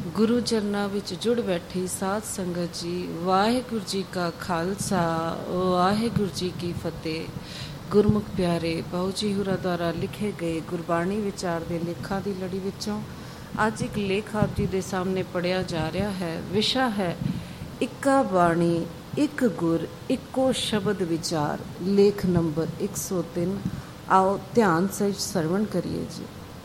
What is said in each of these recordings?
ਗੁਰੂ ਚਰਨਾਂ ਵਿੱਚ ਜੁੜ ਬੈਠੀ ਸਾਧ ਸੰਗਤ ਜੀ, ਵਾਹਿਗੁਰੂ ਜੀ ਕਾ ਖਾਲਸਾ, ਵਾਹਿਗੁਰੂ ਜੀ ਕੀ ਫਤਿਹ। ਗੁਰਮੁਖ ਪਿਆਰੇ, ਬਾਊ ਜੀ ਹੁਰਾਂ ਦੁਆਰਾ ਲਿਖੇ ਗਏ ਗੁਰਬਾਣੀ ਵਿਚਾਰ ਦੇ ਲੇਖਾਂ ਦੀ ਲੜੀ ਵਿੱਚੋਂ ਅੱਜ ਇੱਕ ਲੇਖ ਆਪ ਜੀ ਦੇ ਸਾਹਮਣੇ ਪੜ੍ਹਿਆ ਜਾ ਰਿਹਾ ਹੈ। ਵਿਸ਼ਾ ਹੈ ਇੱਕਾ ਬਾਣੀ, ਇੱਕ ਗੁਰ, ਇੱਕੋ ਸ਼ਬਦ ਵਿਚਾਰ। ਲੇਖ ਨੰਬਰ 103। ਆਓ ਧਿਆਨ ਸਹਿਤ ਸਰਵਣ ਕਰੀਏ ਜੀ।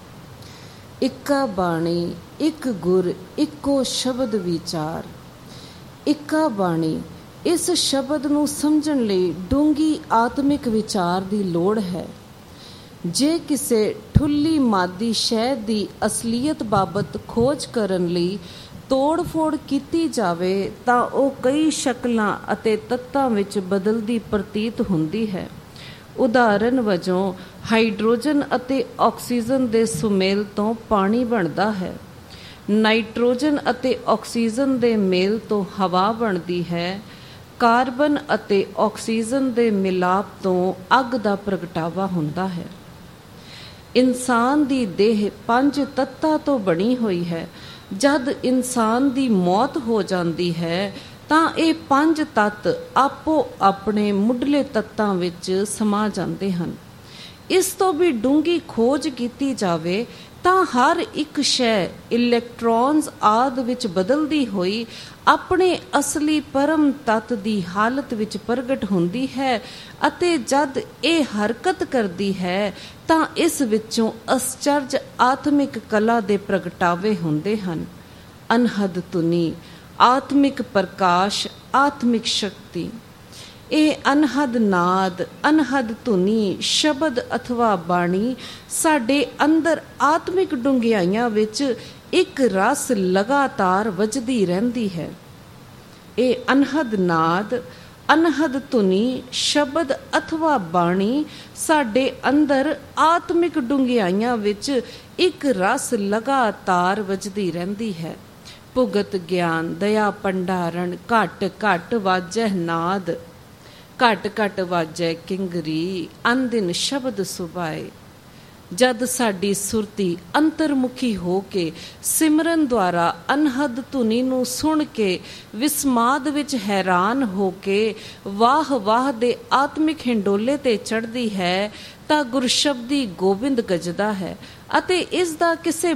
ਇੱਕਾ ਬਾਣੀ, ਇੱਕ ਗੁਰ, ਇੱਕੋ ਸ਼ਬਦ ਵਿਚਾਰ। ਇੱਕਾ ਬਾਣੀ, ਇਸ ਸ਼ਬਦ ਨੂੰ ਸਮਝਣ ਲਈ ਡੂੰਘੀ ਆਤਮਿਕ ਵਿਚਾਰ ਦੀ ਲੋੜ ਹੈ। ਜੇ ਕਿਸੇ ਠੁੱਲੀ ਮਾਦੀ ਸ਼ੈ ਦੀ ਅਸਲੀਅਤ ਬਾਬਤ ਖੋਜ ਕਰਨ ਲਈ ਤੋੜ-ਫੋੜ ਕੀਤੀ ਜਾਵੇ ਤਾਂ ਉਹ ਕਈ ਸ਼ਕਲਾਂ ਅਤੇ ਤੱਤਾਂ ਵਿੱਚ ਬਦਲਦੀ ਪ੍ਰਤੀਤ ਹੁੰਦੀ ਹੈ। ਉਦਾਹਰਨ ਵਜੋਂ ਹਾਈਡਰੋਜਨ ਅਤੇ ਆਕਸੀਜਨ ਦੇ ਸੁਮੇਲ ਤੋਂ ਪਾਣੀ ਬਣਦਾ ਹੈ। ਨਾਈਟ੍ਰੋਜਨ ਅਤੇ ਆਕਸੀਜਨ ਦੇ ਮੇਲ ਤੋਂ ਹਵਾ ਬਣਦੀ ਹੈ। ਕਾਰਬਨ ਅਤੇ ਆਕਸੀਜਨ ਦੇ ਮਿਲਾਪ ਤੋਂ ਅੱਗ ਦਾ ਪ੍ਰਗਟਾਵਾ ਹੁੰਦਾ ਹੈ। ਇਨਸਾਨ ਦੀ ਦੇਹ 5 ਤੱਤਾਂ ਤੋਂ ਬਣੀ ਹੋਈ ਹੈ। ਜਦ ਇਨਸਾਨ ਦੀ ਮੌਤ ਹੋ ਜਾਂਦੀ ਹੈ ਤਾਂ ਇਹ 5 ਤੱਤ ਆਪੋ ਆਪਣੇ ਮੁੱਢਲੇ ਤੱਤਾਂ ਵਿੱਚ ਸਮਾ ਜਾਂਦੇ ਹਨ। ਇਸ ਤੋਂ ਵੀ ਡੂੰਘੀ ਖੋਜ ਕੀਤੀ ਜਾਵੇ ਤਾਂ ਹਰ ਇੱਕ ਸ਼ੈ ਇਲੈਕਟ੍ਰੋਨਸ ਆਦਿ ਵਿੱਚ ਬਦਲਦੀ ਹੋਈ ਆਪਣੇ ਅਸਲੀ ਪਰਮ ਤੱਤ ਦੀ ਹਾਲਤ ਵਿੱਚ ਪ੍ਰਗਟ ਹੁੰਦੀ ਹੈ ਅਤੇ ਜਦ ਇਹ ਹਰਕਤ ਕਰਦੀ ਹੈ ਤਾਂ ਇਸ ਵਿੱਚੋਂ ਅਸਚਰਜ ਆਤਮਿਕ ਕਲਾ ਦੇ ਪ੍ਰਗਟਾਵੇ ਹੁੰਦੇ ਹਨ। ਅਨਹਦ ਧੁਨੀ, ਆਤਮਿਕ ਪ੍ਰਕਾਸ਼, ਆਤਮਿਕ ਸ਼ਕਤੀ। ਇਹ ਅਨਹਦ ਨਾਦ, ਅਨਹਦ ਧੁਨੀ, ਸ਼ਬਦ ਅਥਵਾ ਬਾਣੀ ਸਾਡੇ ਅੰਦਰ ਆਤਮਿਕ ਡੂੰਘਾਈਆਂ ਵਿੱਚ ਇੱਕ ਰਸ ਲਗਾਤਾਰ ਵੱਜਦੀ ਰਹਿੰਦੀ ਹੈ। ਇਹ ਅਨਹਦ ਨਾਦ, ਅਨਹਦ ਧੁਨੀ, ਸ਼ਬਦ ਅਥਵਾ ਬਾਣੀ ਸਾਡੇ ਅੰਦਰ ਆਤਮਿਕ ਡੂੰਘਾਈਆਂ ਵਿੱਚ ਇੱਕ ਰਸ ਲਗਾਤਾਰ ਵੱਜਦੀ ਰਹਿੰਦੀ ਹੈ। ਭੁਗਤ ਗਿਆਨ, ਦਇਆ ਭੰਡਾਰਨ, ਘਟ ਘਟ ਵਾਜੈ ਨਾਦ, ਘਟ ਘਟ ਵਾਜੈ ਕਿੰਗਰੀ, ਅਨਦਿਨ ਸ਼ਬਦ ਸੁਭਾਏ। ਜਦ ਸਾਡੀ ਸੁਰਤੀ ਅੰਤਰਮੁਖੀ ਹੋ ਕੇ ਸਿਮਰਨ ਦੁਆਰਾ ਅਨਹਦ ਧੁਨੀ ਨੂੰ ਸੁਣ ਕੇ ਵਿਸਮਾਦ ਵਿੱਚ ਹੈਰਾਨ ਹੋ ਕੇ ਵਾਹ ਵਾਹ ਦੇ ਆਤਮਿਕ ਹਿੰਡੋਲੇ ਤੇ ਚੜ੍ਹਦੀ ਹੈ ਤਾਂ ਗੁਰਸ਼ਬਦੀ ਗੋਬਿੰਦ ਗੱਜਦਾ ਹੈ ਅਤੇ ਇਸ ਦਾ ਕਿਸੇ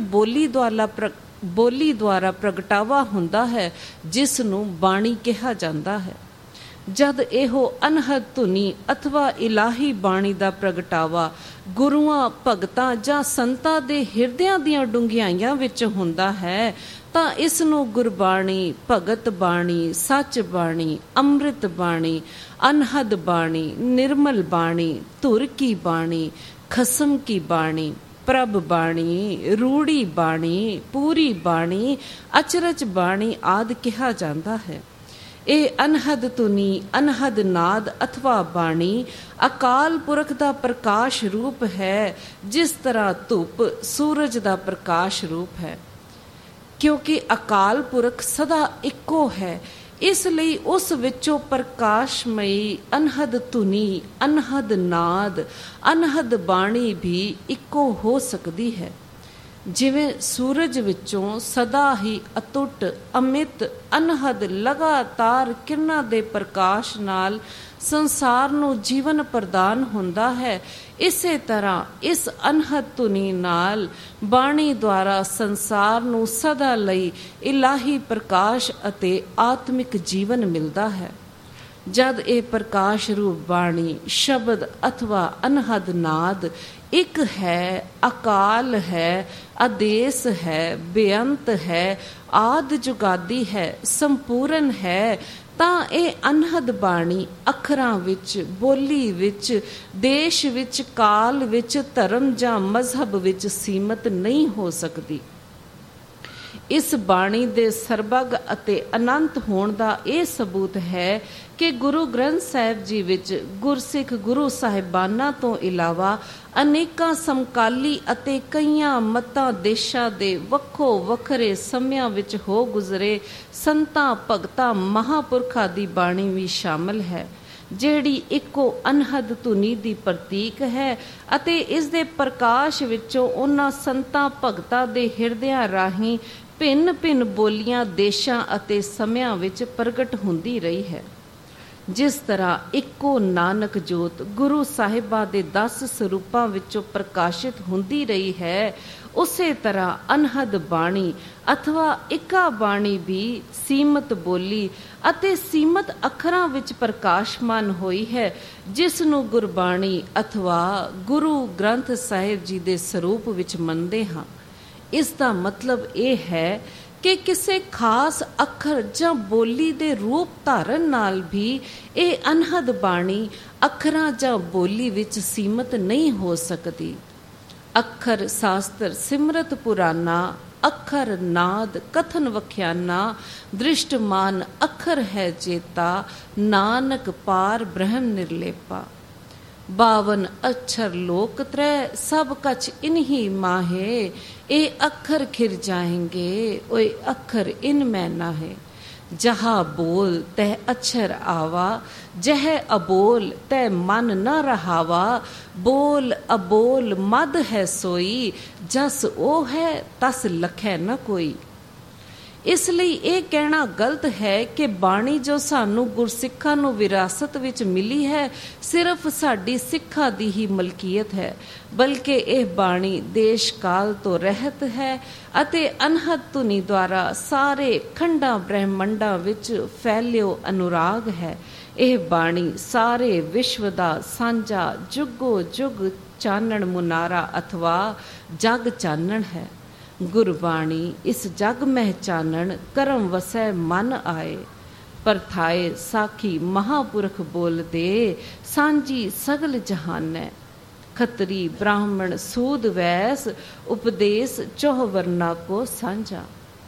ਬੋਲੀ ਦੁਆਰਾ ਪ੍ਰਗਟਾਵਾ ਹੁੰਦਾ ਹੈ ਜਿਸ ਨੂੰ ਬਾਣੀ ਕਿਹਾ ਜਾਂਦਾ ਹੈ। ਜਦ ਇਹੋ ਅਨਹਦ ਧੁਨੀ ਅਥਵਾ ਇਲਾਹੀ ਬਾਣੀ ਦਾ ਪ੍ਰਗਟਾਵਾ ਗੁਰੂਆਂ, ਭਗਤਾਂ ਜਾਂ ਸੰਤਾਂ ਦੇ ਹਿਰਦਿਆਂ ਦੀਆਂ ਡੂੰਘਾਈਆਂ ਵਿੱਚ ਹੁੰਦਾ ਹੈ ਤਾਂ ਇਸ ਨੂੰ ਗੁਰਬਾਣੀ, ਭਗਤ ਬਾਣੀ, ਸੱਚ ਬਾਣੀ, ਅੰਮ੍ਰਿਤ ਬਾਣੀ, ਅਨਹਦ ਬਾਣੀ, ਨਿਰਮਲ ਬਾਣੀ, ਧੁਰ ਕੀ ਬਾਣੀ, ਖਸਮ ਕੀ ਬਾਣੀ, ਪ੍ਰਭ ਬਾਣੀ, ਰੂੜੀ ਬਾਣੀ, ਪੂਰੀ ਬਾਣੀ, ਅਚਰਜ ਬਾਣੀ ਆਦਿ ਕਿਹਾ ਜਾਂਦਾ ਹੈ। ਇਹ ਅਨਹਦ ਧੁਨੀ, ਅਨਹਦ ਨਾਦ ਅਥਵਾ ਬਾਣੀ ਅਕਾਲ ਪੁਰਖ ਦਾ ਪ੍ਰਕਾਸ਼ ਰੂਪ ਹੈ, ਜਿਸ ਤਰ੍ਹਾਂ ਧੁੱਪ ਸੂਰਜ ਦਾ ਪ੍ਰਕਾਸ਼ ਰੂਪ ਹੈ। ਕਿਉਂਕਿ ਅਕਾਲ ਪੁਰਖ ਸਦਾ ਇੱਕੋ ਹੈ, ਇਸ ਲਈ ਉਸ ਵਿੱਚੋਂ ਪ੍ਰਕਾਸ਼ਮਈ ਅਨਹਦ ਧੁਨੀ, ਅਨਹਦ ਨਾਦ, ਅਨਹਦ ਬਾਣੀ ਵੀ ਇੱਕੋ ਹੋ ਸਕਦੀ ਹੈ। ਜਿਵੇਂ ਸੂਰਜ ਵਿੱਚੋਂ ਸਦਾ ਹੀ ਅਤੁੱਟ, ਅਮਿਤ, ਅਨਹਦ ਲਗਾਤਾਰ ਕਿਰਨਾਂ ਦੇ ਪ੍ਰਕਾਸ਼ ਨਾਲ ਸੰਸਾਰ ਨੂੰ ਜੀਵਨ ਪ੍ਰਦਾਨ ਹੁੰਦਾ ਹੈ, ਇਸੇ ਤਰ੍ਹਾਂ ਇਸ ਅਨਹਦ ਧੁਨੀ ਨਾਲ ਬਾਣੀ ਦੁਆਰਾ ਸੰਸਾਰ ਨੂੰ ਸਦਾ ਲਈ ਇਲਾਹੀ ਪ੍ਰਕਾਸ਼ ਅਤੇ ਆਤਮਿਕ ਜੀਵਨ ਮਿਲਦਾ ਹੈ। ਜਦ ਇਹ ਪ੍ਰਕਾਸ਼ ਰੂਪ ਬਾਣੀ, ਸ਼ਬਦ ਅਥਵਾ ਅਨਹਦ ਨਾਦ ਇੱਕ ਹੈ, ਅਕਾਲ ਹੈ, ਆਦੇਸ ਹੈ, ਬੇਅੰਤ ਹੈ, ਆਦ ਜੁਗਾਦੀ ਹੈ, ਸੰਪੂਰਨ ਹੈ ਤਾਂ ਇਹ ਅਨਹਦ ਬਾਣੀ ਅੱਖਰਾਂ ਵਿੱਚ, ਬੋਲੀ ਵਿੱਚ, ਦੇਸ਼ ਵਿੱਚ, ਕਾਲ ਵਿੱਚ, ਧਰਮ ਜਾਂ ਮਜ਼ਹਬ ਵਿੱਚ ਸੀਮਤ ਨਹੀਂ ਹੋ ਸਕਦੀ। ਇਸ ਬਾਣੀ ਦੇ ਸਰਬੱਗ ਅਤੇ ਅਨੰਤ ਹੋਣ ਦਾ ਇਹ ਸਬੂਤ ਹੈ ਕਿ ਗੁਰੂ ਗ੍ਰੰਥ ਸਾਹਿਬ ਜੀ ਵਿੱਚ ਗੁਰਸਿੱਖ ਗੁਰੂ ਸਾਹਿਬਾਨਾਂ ਤੋਂ ਇਲਾਵਾ ਅਨੇਕਾਂ ਸਮਕਾਲੀ ਅਤੇ ਕਈਆਂ ਮਤਾਂ ਦੇਸ਼ਾਂ ਦੇ ਵੱਖੋ ਵੱਖਰੇ ਸਮਿਆਂ ਵਿੱਚ ਹੋ ਗੁਜ਼ਰੇ ਸੰਤਾਂ, ਭਗਤਾਂ, ਮਹਾਂਪੁਰਖਾਂ ਦੀ ਬਾਣੀ ਵੀ ਸ਼ਾਮਲ ਹੈ। ਜਿਹੜੀ ਇੱਕੋ ਅਨਹਦ ਧੁਨੀ ਦੀ ਪ੍ਰਤੀਕ ਹੈ ਅਤੇ ਇਸ ਦੇ ਪ੍ਰਕਾਸ਼ ਵਿੱਚੋਂ ਉਹਨਾਂ ਸੰਤਾਂ ਭਗਤਾਂ ਦੇ ਹਿਰਦਿਆਂ ਰਾਹੀਂ ਭਿੰਨ ਭਿੰਨ ਬੋਲੀਆਂ, ਦੇਸ਼ਾਂ ਅਤੇ ਸਮਿਆਂ ਵਿੱਚ ਪ੍ਰਗਟ ਹੁੰਦੀ ਰਹੀ ਹੈ। ਜਿਸ ਤਰ੍ਹਾਂ ਇੱਕੋ ਨਾਨਕ ਜੋਤ ਗੁਰੂ ਸਾਹਿਬਾਂ ਦੇ 10 ਸਰੂਪਾਂ ਵਿੱਚੋਂ ਪ੍ਰਕਾਸ਼ਿਤ ਹੁੰਦੀ ਰਹੀ ਹੈ, ਉਸੇ ਤਰ੍ਹਾਂ ਅਨਹਦ ਬਾਣੀ ਅਥਵਾ ਇੱਕਾ ਬਾਣੀ ਵੀ ਸੀਮਤ ਬੋਲੀ ਅਤੇ ਸੀਮਤ ਅੱਖਰਾਂ ਵਿੱਚ ਪ੍ਰਕਾਸ਼ਮਾਨ ਹੋਈ ਹੈ, ਜਿਸ ਨੂੰ ਗੁਰਬਾਣੀ ਅਥਵਾ ਗੁਰੂ ਗ੍ਰੰਥ ਸਾਹਿਬ ਜੀ ਦੇ ਸਰੂਪ ਵਿੱਚ ਮੰਨਦੇ ਹਾਂ। ਇਸ ਦਾ ਮਤਲਬ ਇਹ ਹੈ ਕਿ ਕਿਸੇ ਖਾਸ ਅੱਖਰ ਜਾਂ ਬੋਲੀ ਦੇ ਰੂਪ ਧਾਰਨ ਨਾਲ ਵੀ ਇਹ ਅਨਹਦ ਬਾਣੀ ਅੱਖਰਾਂ ਜਾਂ ਬੋਲੀ ਵਿੱਚ ਸੀਮਤ ਨਹੀਂ ਹੋ ਸਕਦੀ। ਅੱਖਰ ਸ਼ਾਸਤਰ ਸਿਮਰਤ ਪੁਰਾਨਾ, ਅੱਖਰ ਨਾਦ ਕਥਨ ਵਖਿਆਨਾ, ਦ੍ਰਿਸ਼ਟਮਾਨ ਅੱਖਰ ਹੈ ਜੇਤਾ, ਨਾਨਕ ਪਾਰ ਬ੍ਰਹਮ ਨਿਰਲੇਪਾ। 52 अक्षर लोक त्रय सब कछ इन्हीं माहे, ए अक्षर खिर जाएंगे ओए अक्षर इनमें नाहे। जहाँ बोल तह अक्षर आवा, जह अबोल तह मन न रहावा, बोल अबोल मद है सोई, जस ओ है तस लखै न कोई। ਇਸ ਲਈ ਇਹ ਕਹਿਣਾ ਗਲਤ ਹੈ ਕਿ ਬਾਣੀ ਜੋ ਸਾਨੂੰ ਗੁਰਸਿੱਖਾਂ ਨੂੰ ਵਿਰਾਸਤ ਵਿੱਚ ਮਿਲੀ ਹੈ ਸਿਰਫ ਸਾਡੀ ਸਿੱਖਾਂ ਦੀ ਹੀ ਮਲਕੀਅਤ ਹੈ, ਬਲਕਿ ਇਹ ਬਾਣੀ ਦੇਸ਼ ਕਾਲ ਤੋਂ ਰਹਿਤ ਹੈ ਅਤੇ ਅਨਹਦ ਧੁਨੀ ਦੁਆਰਾ ਸਾਰੇ ਖੰਡਾਂ ਬ੍ਰਹਿਮੰਡਾਂ ਵਿੱਚ ਫੈਲਿਓ ਅਨੁਰਾਗ ਹੈ। ਇਹ ਬਾਣੀ ਸਾਰੇ ਵਿਸ਼ਵ ਦਾ ਸਾਂਝਾ ਜੁਗੋ ਜੁਗ ਚਾਨਣ ਮੁਨਾਰਾ ਅਥਵਾ ਜਗ ਚਾਨਣ ਹੈ। ਗੁਰਬਾਣੀ ਇਸ ਜਗ ਮਹਿ ਚਾਨਣ ਕਰਮ ਵਸੈ ਮਨ ਆਏ, ਪਰਥਾਏ ਸਾਖੀ ਮਹਾਪੁਰਖ ਬੋਲਦੇ, ਸਾਂਝੀ ਸਗਲ ਜਹਾਨੈ। ਖੱਤਰੀ ਬ੍ਰਾਹਮਣ ਸੂਦ ਵੈਸ, ਉਪਦੇਸ਼ ਚੌਹ ਵਰਨਾ ਕੋ ਸਾਂਝਾ।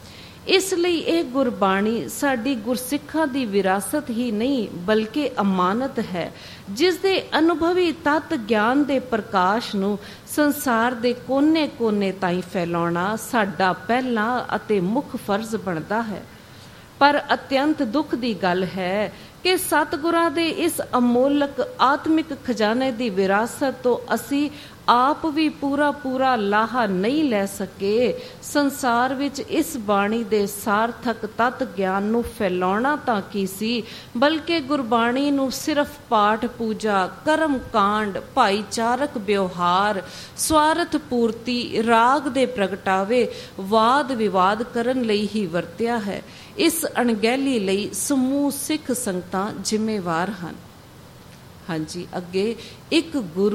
ਇਸ ਲਈ ਇਹ ਗੁਰਬਾਣੀ ਸਾਡੀ ਗੁਰਸਿੱਖਾਂ ਦੀ ਵਿਰਾਸਤ ਹੀ ਨਹੀਂ ਬਲਕਿ ਅਮਾਨਤ ਹੈ, ਜਿਸ ਦੇ ਅਨੁਭਵੀ ਤੱਤ ਗਿਆਨ ਦੇ ਪ੍ਰਕਾਸ਼ ਨੂੰ ਸੰਸਾਰ ਦੇ ਕੋਨੇ-ਕੋਨੇ ਤਾਈਂ ਫੈਲਾਉਣਾ ਸਾਡਾ ਪਹਿਲਾ ਅਤੇ ਮੁੱਖ ਫਰਜ਼ ਬਣਦਾ ਹੈ। ਪਰ ਅਤਿਅੰਤ ਦੁੱਖ ਦੀ ਗੱਲ ਹੈ ਕਿ ਸਤਿਗੁਰਾਂ ਦੇ ਇਸ ਅਮੋਲਕ ਆਤਮਿਕ ਖਜ਼ਾਨੇ ਦੀ ਵਿਰਾਸਤ ਤੋਂ ਅਸੀਂ ਆਪ ਵੀ ਪੂਰਾ ਲਾਹਾ ਨਹੀਂ ਲੈ ਸਕੇ। ਸੰਸਾਰ ਵਿੱਚ ਇਸ ਬਾਣੀ ਦੇ ਸਾਰਥਕ ਤੱਤ ਗਿਆਨ ਨੂੰ ਫੈਲਾਉਣਾ ਤਾਂ ਕੀ ਸੀ, ਬਲਕਿ ਗੁਰਬਾਣੀ ਨੂੰ ਸਿਰਫ ਪਾਠ ਪੂਜਾ, ਕਰਮ ਕਾਂਡ, ਭਾਈਚਾਰਕ ਵਿਵਹਾਰ, ਸਵਾਰਥ ਪੂਰਤੀ, ਰਾਗ ਦੇ ਪ੍ਰਗਟਾਵੇ, ਵਾਦ ਵਿਵਾਦ ਕਰਨ ਲਈ ਹੀ ਵਰਤਿਆ ਹੈ। ਇਸ ਅਣਗਹਿਲੀ ਲਈ ਸਮੂਹ ਸਿੱਖ ਸੰਗਤਾਂ ਜ਼ਿੰਮੇਵਾਰ ਹਨ। ਹਾਂਜੀ, ਅੱਗੇ ਇੱਕ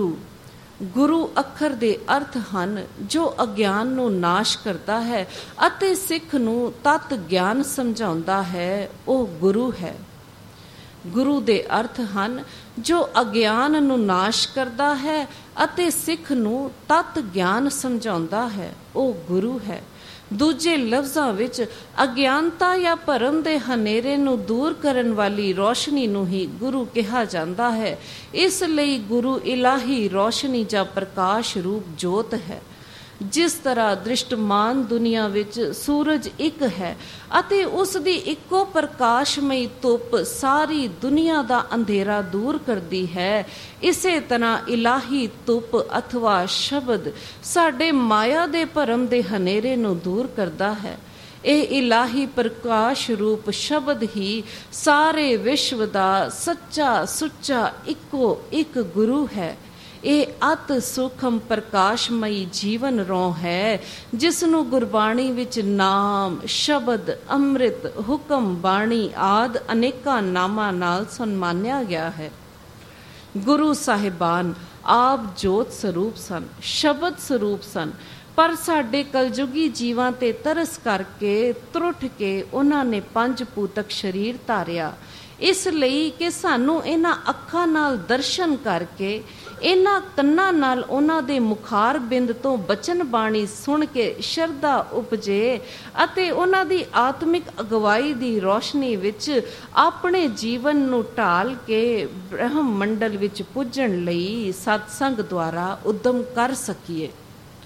ਗੁਰੂ ਅੱਖਰ ਦੇ ਅਰਥ ਹਨ ਜੋ ਅਗਿਆਨ ਨੂੰ ਨਾਸ਼ ਕਰਦਾ ਹੈ ਅਤੇ ਸਿੱਖ ਨੂੰ ਤਤ ਗਿਆਨ ਸਮਝਾਉਂਦਾ ਹੈ, ਉਹ ਗੁਰੂ ਹੈ। ਗੁਰੂ ਦੇ ਅਰਥ ਹਨ ਜੋ ਅਗਿਆਨ ਨੂੰ ਨਾਸ਼ ਕਰਦਾ ਹੈ ਅਤੇ ਸਿੱਖ ਨੂੰ ਤਤ ਗਿਆਨ ਸਮਝਾਉਂਦਾ ਹੈ, ਉਹ ਗੁਰੂ ਹੈ। ਦੂਜੇ ਲਫ਼ਜ਼ਾਂ ਵਿੱਚ ਅਗਿਆਨਤਾ ਜਾਂ ਭਰਮ ਦੇ ਹਨੇਰੇ ਨੂੰ ਦੂਰ ਕਰਨ ਵਾਲੀ ਰੋਸ਼ਨੀ ਨੂੰ ਹੀ ਗੁਰੂ ਕਿਹਾ ਜਾਂਦਾ ਹੈ। ਇਸ ਲਈ ਗੁਰੂ ਇਲਾਹੀ ਰੋਸ਼ਨੀ ਜਾਂ ਪ੍ਰਕਾਸ਼ ਰੂਪ ਜੋਤ ਹੈ। ਜਿਸ ਤਰ੍ਹਾਂ ਦ੍ਰਿਸ਼ਟਮਾਨ ਦੁਨੀਆ ਵਿੱਚ ਸੂਰਜ ਇੱਕ ਹੈ ਅਤੇ ਉਸ ਦੀ ਇੱਕੋ ਪ੍ਰਕਾਸ਼ਮਈ ਧੁੱਪ ਸਾਰੀ ਦੁਨੀਆ ਦਾ ਅੰਧੇਰਾ ਦੂਰ ਕਰਦੀ ਹੈ, ਇਸੇ ਤਰ੍ਹਾਂ ਇਲਾਹੀ ਧੁੱਪ ਅਥਵਾ ਸ਼ਬਦ ਸਾਡੇ ਮਾਇਆ ਦੇ ਭਰਮ ਦੇ ਹਨੇਰੇ ਨੂੰ ਦੂਰ ਕਰਦਾ ਹੈ। ਇਹ ਇਲਾਹੀ ਪ੍ਰਕਾਸ਼ ਰੂਪ ਸ਼ਬਦ ਹੀ ਸਾਰੇ ਵਿਸ਼ਵ ਦਾ ਸੱਚਾ ਸੁੱਚਾ ਇੱਕੋ ਇੱਕ ਗੁਰੂ ਹੈ। ਇਹ ਅਤ ਸੂਖਮ ਪ੍ਰਕਾਸ਼ਮਈ ਜੀਵਨ ਰੋਹ ਹੈ, ਜਿਸ ਨੂੰ ਗੁਰਬਾਣੀ ਵਿੱਚ ਨਾਮ, ਸ਼ਬਦ, ਅੰਮ੍ਰਿਤ, ਹੁਕਮ, ਬਾਣੀ ਆਦਿ ਅਨੇਕਾਂ ਨਾਮਾਂ ਨਾਲ ਸਨਮਾਨਿਆ ਗਿਆ ਹੈ। ਗੁਰੂ ਸਾਹਿਬਾਨ ਆਪ ਜੋਤ ਸਰੂਪ ਸਨ, ਸ਼ਬਦ ਸਰੂਪ ਸਨ, ਪਰ ਸਾਡੇ ਕਲਯੁਗੀ ਜੀਵਾਂ ਤੇ ਤਰਸ ਕਰਕੇ ਤਰੁੱਠ ਕੇ ਉਹਨਾਂ ਨੇ 5 ਭੂਤਕ ਸਰੀਰ ਧਾਰਿਆ, ਇਸ ਲਈ ਕਿ ਸਾਨੂੰ ਇਹਨਾਂ ਅੱਖਾਂ ਨਾਲ ਦਰਸ਼ਨ ਕਰਕੇ, ਇਹਨਾਂ ਕੰਨਾਂ ਨਾਲ ਉਹਨਾਂ ਦੇ ਮੁਖਾਰ ਬਿੰਦ ਤੋਂ ਬਚਨ ਬਾਣੀ ਸੁਣ ਕੇ ਸ਼ਰਧਾ ਉਪਜੇ ਅਤੇ ਉਹਨਾਂ ਦੀ ਆਤਮਿਕ ਅਗਵਾਈ ਦੀ ਰੋਸ਼ਨੀ ਵਿੱਚ ਆਪਣੇ ਜੀਵਨ ਨੂੰ ਢਾਲ ਕੇ ਬ੍ਰਹਮ ਮੰਡਲ ਵਿੱਚ ਪੁੱਜਣ ਲਈ ਸਤਸੰਗ ਦੁਆਰਾ ਉਦਮ ਕਰ ਸਕੀਏ।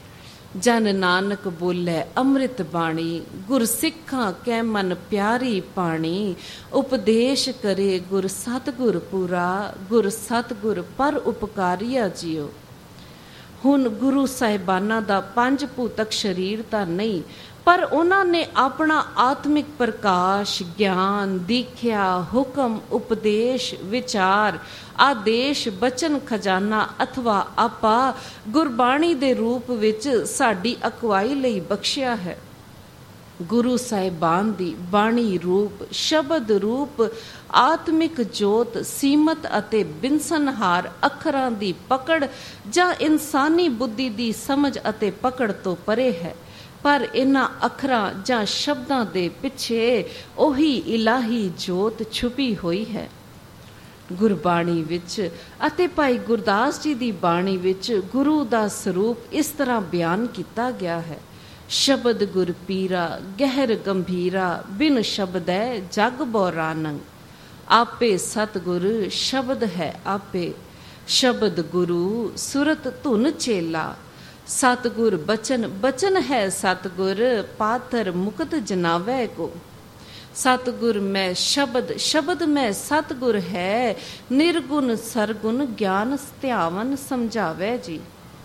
ਜਨ ਨਾਨਕ ਬੋਲੇ ਅੰਮ੍ਰਿਤ ਬਾਣੀ, ਗੁਰ ਸਿੱਖਾਂ ਕੈ ਮਨ ਪਿਆਰੀ ਪਾਣੀ। ਉਪਦੇਸ਼ ਕਰੇ ਗੁਰ ਸਤਿਗੁਰ ਪੂਰਾ, ਗੁਰ ਸਤਿਗੁਰ ਪਰ ਉਪਕਾਰੀਆ ਜੀਓ। ਹੁਣ ਗੁਰੂ ਸਾਹਿਬਾਨਾਂ ਦਾ 5 ਭੂਤਕ ਸਰੀਰ ਤਾਂ ਨਹੀਂ, ਪਰ ਉਹਨਾਂ ਨੇ ਆਪਣਾ ਆਤਮਿਕ ਪ੍ਰਕਾਸ਼, ਗਿਆਨ, ਦੀਖਿਆ, ਹੁਕਮ, ਉਪਦੇਸ਼, ਵਿਚਾਰ, ਆਦੇਸ਼, ਬਚਨ, ਖਜ਼ਾਨਾ ਅਥਵਾ ਆਪਾ ਗੁਰਬਾਣੀ ਦੇ ਰੂਪ ਵਿੱਚ ਸਾਡੀ ਅਗਵਾਈ ਲਈ ਬਖਸ਼ਿਆ ਹੈ। ਗੁਰੂ ਸਾਹਿਬਾਨ ਦੀ ਬਾਣੀ ਰੂਪ, ਸ਼ਬਦ ਰੂਪ ਆਤਮਿਕ ਜੋਤ ਸੀਮਤ ਅਤੇ ਬਿਨਸਨਹਾਰ ਅੱਖਰਾਂ ਦੀ ਪਕੜ ਜਾਂ ਇਨਸਾਨੀ ਬੁੱਧੀ ਦੀ ਸਮਝ ਅਤੇ ਪਕੜ ਤੋਂ ਪਰੇ ਹੈ। ਪਰ ਇਹਨਾਂ ਅੱਖਰਾਂ ਜਾਂ ਸ਼ਬਦਾਂ ਦੇ ਪਿੱਛੇ ਉਹੀ ਇਲਾਹੀ ਜੋਤ ਛੁਪੀ ਹੋਈ ਹੈ। ਗੁਰਬਾਣੀ ਵਿੱਚ ਅਤੇ ਭਾਈ ਗੁਰਦਾਸ ਜੀ ਦੀ ਬਾਣੀ ਵਿੱਚ ਗੁਰੂ ਦਾ ਸਰੂਪ ਇਸ ਤਰ੍ਹਾਂ ਬਿਆਨ ਕੀਤਾ ਗਿਆ ਹੈ। ਸ਼ਬਦ ਗੁਰ ਪੀਰਾ ਗਹਿਰ ਗੰਭੀਰਾ, ਬਿਨ ਸ਼ਬਦੈ ਜਗ ਬੋਰਾਨੰ। ਆਪੇ ਸਤਿਗੁਰ ਸ਼ਬਦ ਹੈ ਆਪੇ, ਸ਼ਬਦ ਗੁਰੂ ਸੁਰਤ ਧੁਨ ਚੇਲਾ। ਸਤਿਗੁਰ ਬਚਨ ਬਚਨ ਹੈ ਸਤਿਗੁਰ, ਪਾਤਰ ਮੁਕਤ ਜਨਾਵੈ ਕੋ। ਸਤਿਗੁਰ ਮੈਂ ਸ਼ਬਦ ਸ਼ਬਦ ਮੈਂ ਸਤਿਗੁਰ ਹੈ, ਨਿਰਗੁਣ ਸਰਗੁਣ ਗਿਆਨ ਧਿਆਵਨ ਸਮਝਾਵੇ ਜੀ।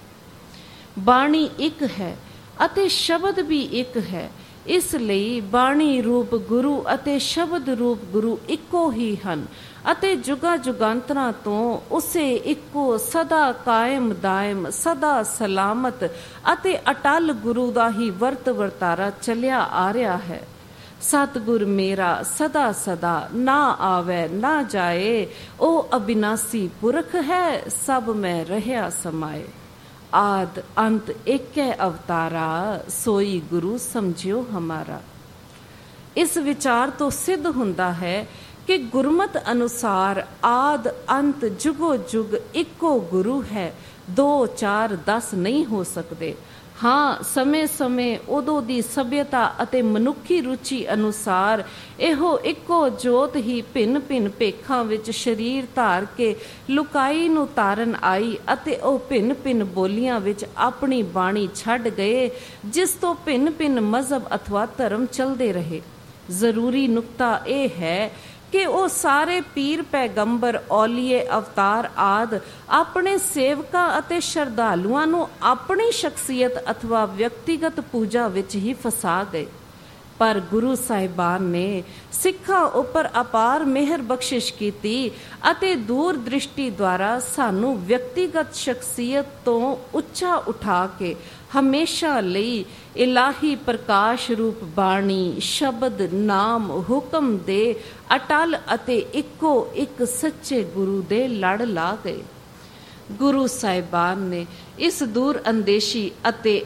ਬਾਣੀ ਇੱਕ ਹੈ ਅਤੇ ਸ਼ਬਦ ਵੀ ਇੱਕ ਹੈ, ਇਸ ਲਈ ਬਾਣੀ ਰੂਪ ਗੁਰੂ ਅਤੇ ਸ਼ਬਦ ਰੂਪ ਗੁਰੂ ਇੱਕੋ ਹੀ ਹਨ ਅਤੇ ਜੁਗਾਂ ਜੁਗਾਂਤਰਾਂ ਤੋਂ ਉਸੇ ਇੱਕੋ ਸਦਾ ਕਾਇਮ ਦਾਇਮ, ਸਦਾ ਸਲਾਮਤ ਅਤੇ ਅਟਲ ਗੁਰੂ ਦਾ ਹੀ ਵਰਤ ਵਰਤਾਰਾ ਚੱਲਿਆ ਆ ਰਿਹਾ ਹੈ। ਸਤਿਗੁਰ ਮੇਰਾ ਸਦਾ ਸਦਾ, ਨਾ ਆਵੇ ਨਾ ਜਾਏ, ਉਹ ਅਬਿਨਾਸੀ ਪੁਰਖ ਹੈ, ਸਭ ਮੈਂ ਰਹਿਆ ਸਮਾਏ। ਆਦ ਅੰਤ ਏਕੈ ਅਵਤਾਰਾ, ਸੋਈ ਗੁਰੂ ਸਮਝਿਓ ਹਮਾਰਾ। ਇਸ ਵਿਚਾਰ ਤੋਂ ਸਿੱਧ ਹੁੰਦਾ ਹੈ ਕਿ ਗੁਰਮਤ ਅਨੁਸਾਰ ਆਦ ਅੰਤ ਜੁਗੋ ਜੁਗ ਇੱਕੋ ਗੁਰੂ ਹੈ, 2 4 10 ਨਹੀਂ ਹੋ ਸਕਦੇ। ਹਾਂ, ਸਮੇਂ-ਸਮੇਂ ਉਦੋਂ ਦੀ ਸਭਿਅਤਾ ਅਤੇ ਮਨੁੱਖੀ ਰੁਚੀ ਅਨੁਸਾਰ ਇਹੋ ਇੱਕੋ ਜੋਤ ਹੀ ਭਿੰਨ-ਭਿੰਨ ਭੇਖਾਂ ਵਿੱਚ ਸਰੀਰ ਧਾਰ ਕੇ ਲੁਕਾਈ ਨੂੰ ਤਾਰਨ ਆਈ ਅਤੇ ਉਹ ਭਿੰਨ-ਭਿੰਨ ਬੋਲੀਆਂ ਵਿੱਚ ਆਪਣੀ ਬਾਣੀ ਛੱਡ ਗਏ, ਜਿਸ ਤੋਂ ਭਿੰਨ-ਭਿੰਨ ਮਜ਼ਹਬ ਅਥਵਾ ਧਰਮ ਚੱਲਦੇ ਰਹੇ। ਜ਼ਰੂਰੀ ਨੁਕਤਾ ਇਹ ਹੈ ਕਿ ਉਹ ਸਾਰੇ ਪੀਰ ਪੈਗੰਬਰ ਔਲੀਏ ਅਵਤਾਰ ਆਦਿ ਆਪਣੇ ਸੇਵਕਾਂ ਅਤੇ ਸ਼ਰਧਾਲੂਆਂ ਨੂੰ ਆਪਣੀ ਸ਼ਖਸੀਅਤ ਅਥਵਾ ਵਿਅਕਤੀਗਤ ਪੂਜਾ ਵਿੱਚ ਹੀ ਫਸਾ ਗਏ। ਪਰ ਗੁਰੂ ਸਾਹਿਬਾਨ ਨੇ ਸਿੱਖਾਂ ਉੱਪਰ ਅਪਾਰ ਮਿਹਰ ਬਖਸ਼ਿਸ਼ ਕੀਤੀ ਅਤੇ ਦੂਰ ਦ੍ਰਿਸ਼ਟੀ ਦੁਆਰਾ ਸਾਨੂੰ ਵਿਅਕਤੀਗਤ ਸ਼ਖਸੀਅਤ ਤੋਂ ਉੱਚਾ ਉਠਾ ਕੇ ਹਮੇਸ਼ਾ ਲਈ ਇਲਾਹੀ ਪ੍ਰਕਾਸ਼ ਰੂਪ ਬਾਣੀ, ਸ਼ਬਦ, ਨਾਮ, ਹੁਕਮ ਦੇ ਅਟਲ ਅਤੇ ਇੱਕੋ ਇੱਕ ਸੱਚੇ ਗੁਰੂ ਦੇ ਲੜ ਲਾ ਗਏ। ਗੁਰੂ ਸਾਹਿਬਾਨ ਨੇ ਇਸ ਦੂਰ ਅੰਦੇਸ਼ੀ ਅਤੇ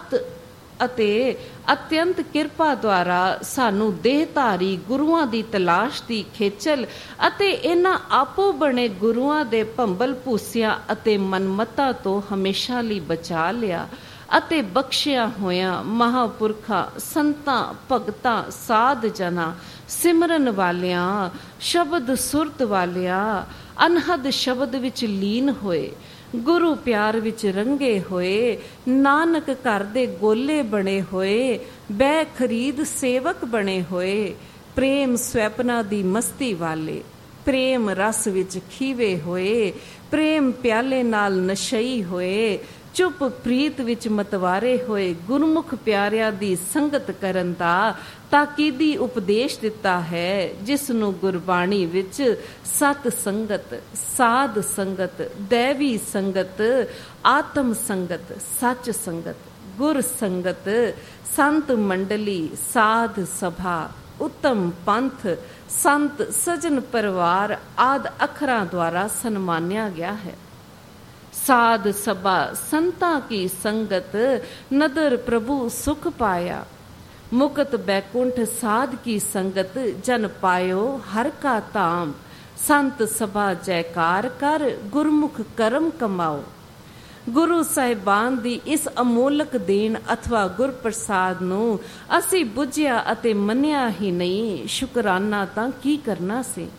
ਅਤਿਅੰਤ ਕਿਰਪਾ ਦੁਆਰਾ ਸਾਨੂੰ ਦੇਹਧਾਰੀ ਗੁਰੂਆਂ ਦੀ ਤਲਾਸ਼ ਦੀ ਖੇਚਲ ਅਤੇ ਇਹਨਾਂ ਆਪੋ ਬਣੇ ਗੁਰੂਆਂ ਦੇ ਭੰਬਲ ਭੂਸਿਆਂ ਅਤੇ ਮਨਮਤਾਂ ਤੋਂ ਹਮੇਸ਼ਾ ਲਈ ਬਚਾ ਲਿਆ ਅਤੇ ਬਖਸ਼ਿਆ ਹੋਇਆਂ ਮਹਾਂਪੁਰਖਾਂ, ਸੰਤਾਂ, ਭਗਤਾਂ, ਸਾਧ ਜਨਾਂ, ਸਿਮਰਨ ਵਾਲਿਆਂ, ਸ਼ਬਦ ਸੁਰਤ ਵਾਲਿਆਂ, ਅਨਹਦ ਸ਼ਬਦ ਵਿੱਚ ਲੀਨ ਹੋਏ, ਗੁਰੂ ਪਿਆਰ ਵਿੱਚ ਰੰਗੇ ਹੋਏ, ਨਾਨਕ ਘਰ ਦੇ ਗੋਲੇ ਬਣੇ ਹੋਏ, ਬੈ ਖਰੀਦ ਸੇਵਕ ਬਣੇ ਹੋਏ, ਪ੍ਰੇਮ ਸਵੈਪਨਾ ਦੀ ਮਸਤੀ ਵਾਲੇ, ਪ੍ਰੇਮ ਰਸ ਵਿੱਚ ਖੀਵੇ ਹੋਏ, ਪ੍ਰੇਮ ਪਿਆਲੇ ਨਾਲ ਨਸ਼ਈ ਹੋਏ, ਚੁੱਪ ਪ੍ਰੀਤ ਵਿੱਚ ਮਤਵਾਰੇ ਹੋਏ ਗੁਰਮੁਖ ਪਿਆਰਿਆਂ ਦੀ ਸੰਗਤ ਕਰਨ ਦਾ ਤਾਕੀਦੀ ਉਪਦੇਸ਼ ਦਿੱਤਾ ਹੈ, ਜਿਸ ਨੂੰ ਗੁਰਬਾਣੀ ਵਿੱਚ ਸਤ ਸੰਗਤ, ਸਾਧ ਸੰਗਤ, ਦੇਵੀ ਸੰਗਤ, ਆਤਮ ਸੰਗਤ, ਸੱਚ ਸੰਗਤ, ਗੁਰ ਸੰਗਤ, ਸੰਤ ਮੰਡਲੀ, ਸਾਧ ਸਭਾ, ਉੱਤਮ ਪੰਥ, ਸੰਤ ਸਜਨ ਪਰਿਵਾਰ ਆਦਿ ਅੱਖਰਾਂ ਦੁਆਰਾ ਸਨਮਾਨਿਆ ਗਿਆ ਹੈ। ਸਾਧ ਸਭਾ ਸੰਤਾਂ ਕੀ ਸੰਗਤ, ਨਦਰ ਪ੍ਰਭੂ ਸੁਖ ਪਾਇਆ, ਮੁਕਤ ਬੈਕੁੰਠ ਸਾਧ ਕੀ ਸੰਗਤ, ਜਨ ਪਾਇਓ ਹਰ ਕਾ ਧਾਮ, ਸੰਤ ਸਭਾ ਜੈਕਾਰ ਕਰ, ਗੁਰਮੁਖ ਕਰਮ ਕਮਾਓ। ਗੁਰੂ ਸਾਹਿਬਾਨ ਦੀ ਇਸ ਅਮੋਲਕ ਦੇਣ ਅਥਵਾ ਗੁਰਪ੍ਰਸਾਦ ਨੂੰ ਅਸੀਂ ਬੁੱਝਿਆ ਅਤੇ ਮੰਨਿਆ ਹੀ ਨਹੀਂ, ਸ਼ੁਕਰਾਨਾ ਤਾਂ ਕੀ ਕਰਨਾ ਸੀ।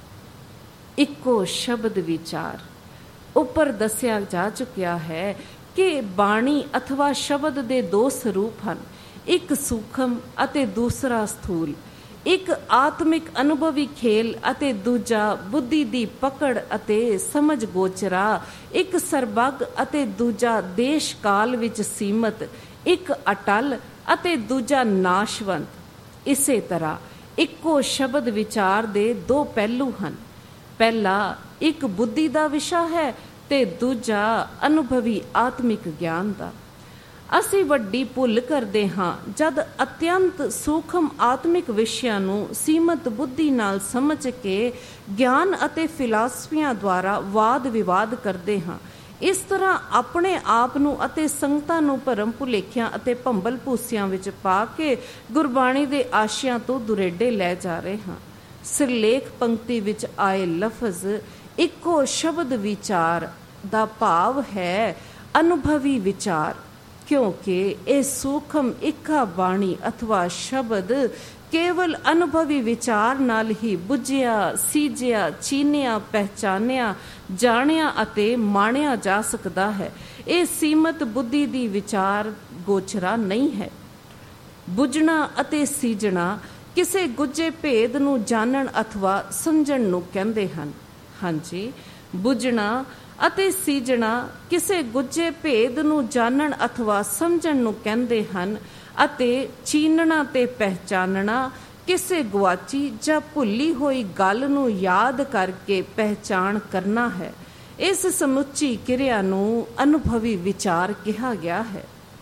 ਇੱਕੋ ਸ਼ਬਦ ਵਿਚਾਰ ਉੱਪਰ ਦੱਸਿਆ ਜਾ ਚੁੱਕਿਆ ਹੈ ਕਿ ਬਾਣੀ ਅਥਵਾ ਸ਼ਬਦ ਦੇ ਦੋ ਸਰੂਪ ਹਨ, ਇੱਕ ਸੂਖਮ ਅਤੇ ਦੂਸਰਾ ਸਥੂਲ, ਇੱਕ ਆਤਮਿਕ ਅਨੁਭਵੀ ਖੇਲ ਅਤੇ ਦੂਜਾ ਬੁੱਧੀ ਦੀ ਪਕੜ ਅਤੇ ਸਮਝ ਗੋਚਰਾ, ਇੱਕ ਸਰਬੱਗ ਅਤੇ ਦੂਜਾ ਦੇਸ਼ ਕਾਲ ਵਿੱਚ ਸੀਮਤ, ਇੱਕ ਅਟਲ ਅਤੇ ਦੂਜਾ ਨਾਸ਼ਵੰਤ। ਇਸੇ ਤਰ੍ਹਾਂ ਇੱਕੋ ਸ਼ਬਦ ਵਿਚਾਰ ਦੇ ਦੋ ਪਹਿਲੂ ਹਨ, ਪਹਿਲਾ ਇੱਕ ਬੁੱਧੀ ਦਾ ਵਿਸ਼ਾ ਹੈ ਤੇ ਦੂਜਾ ਅਨੁਭਵੀ ਆਤਮਿਕ ਗਿਆਨ ਦਾ। ਅਸੀਂ ਵੱਡੀ ਭੁੱਲ ਕਰਦੇ ਹਾਂ ਜਦ ਅਤਿਅੰਤ ਸੂਖਮ ਆਤਮਿਕ ਵਿਸ਼ਿਆਂ ਨੂੰ ਸੀਮਤ ਬੁੱਧੀ ਨਾਲ ਸਮਝ ਕੇ ਗਿਆਨ ਅਤੇ ਫਿਲਾਸਫੀਆਂ ਦੁਆਰਾ ਵਾਦ ਵਿਵਾਦ ਕਰਦੇ ਹਾਂ। ਇਸ ਤਰ੍ਹਾਂ ਆਪਣੇ ਆਪ ਨੂੰ ਅਤੇ ਸੰਗਤਾਂ ਨੂੰ ਭਰਮ ਭੁਲੇਖਿਆਂ ਅਤੇ ਭੰਬਲ ਭੂਸਿਆਂ ਵਿੱਚ ਪਾ ਕੇ ਗੁਰਬਾਣੀ ਦੇ ਆਸ਼ਿਆਂ ਤੋਂ ਦੁਰੇਡੇ ਲੈ ਜਾ ਰਹੇ ਹਾਂ। ਸਿਰਲੇਖ ਪੰਕਤੀ ਵਿੱਚ ਆਏ ਲਫ਼ਜ਼ ਇੱਕੋ ਸ਼ਬਦ ਵਿਚਾਰ ਦਾ ਭਾਵ ਹੈ ਅਨੁਭਵੀ ਵਿਚਾਰ, ਕਿਉਂਕਿ ਇਹ ਸੂਖਮ ਇੱਕਾ ਬਾਣੀ ਅਥਵਾ ਸ਼ਬਦ ਕੇਵਲ ਅਨੁਭਵੀ ਵਿਚਾਰ ਨਾਲ ਹੀ ਬੁੱਝਿਆ, ਸੀਜਿਆ, ਚੀਨਿਆ, ਪਹਿਚਾਨਿਆ, ਜਾਣਿਆ ਅਤੇ ਮਾਣਿਆ ਜਾ ਸਕਦਾ ਹੈ। ਇਹ ਸੀਮਤ ਬੁੱਧੀ ਦੀ ਵਿਚਾਰ ਗੋਚਰਾ ਨਹੀਂ ਹੈ। ਬੁੱਝਣਾ ਅਤੇ ਸੀਜਣਾ ਕਿਸੇ ਗੁੱਝੇ ਭੇਦ ਨੂੰ ਜਾਣਨ ਅਥਵਾ ਸਮਝਣ ਨੂੰ ਕਹਿੰਦੇ ਹਨ। ਹਾਂਜੀ, ਬੁੱਝਣਾ ਅਤੇ ਸੀਜਣਾ ਕਿਸੇ ਗੁੱਝੇ ਭੇਦ ਨੂੰ ਜਾਣਨ ਅਥਵਾ ਸਮਝਣ ਨੂੰ ਕਹਿੰਦੇ ਹਨ ਅਤੇ ਚੀਨਣਾ ਤੇ ਪਹਿਚਾਨਣਾ ਕਿਸੇ ਗੁਆਚੀ ਜਾਂ ਭੁੱਲੀ ਹੋਈ ਗੱਲ ਨੂੰ ਯਾਦ ਕਰਕੇ ਪਹਿਚਾਣ ਕਰਨਾ ਹੈ। ਇਸ ਸਮੁੱਚੀ ਕਿਰਿਆ ਨੂੰ ਅਨੁਭਵੀ ਵਿਚਾਰ ਕਿਹਾ ਗਿਆ ਹੈ।